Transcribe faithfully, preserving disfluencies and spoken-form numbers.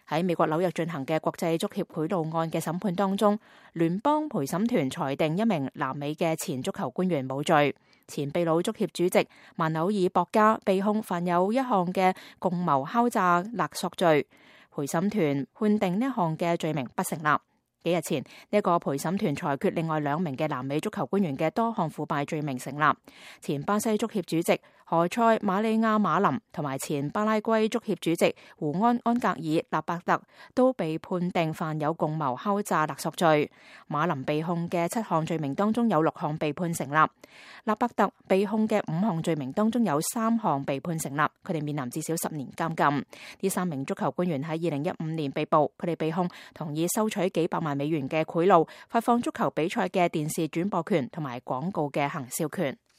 喺美國紐約進行嘅國際足協賄賂案嘅審判當中，聯邦陪審團裁定一名南美嘅前足球官員冇罪。前秘魯足協主席曼紐爾博加被控犯有一項嘅共謀敲詐勒索罪，陪審團判定呢一項嘅罪名不成立。幾日前，呢一個陪審團裁決另外兩名嘅南美足球官員嘅多項腐敗罪名成立。前巴西足協主席何塞馬利亞馬林同埋前巴拉圭足協主席胡安安格爾納伯特都被判定犯有共謀敲詐勒索罪。馬林被控嘅七項罪名當中有六項被判成立，納伯特被控嘅五項罪名當中有三項被判成立，佢哋面臨至少十年監禁。呢三名足球官員喺二零一五年被捕，佢哋被控同意收取幾百萬美元嘅賄賂，發放足球比賽嘅電視轉播權同埋廣告嘅行銷權。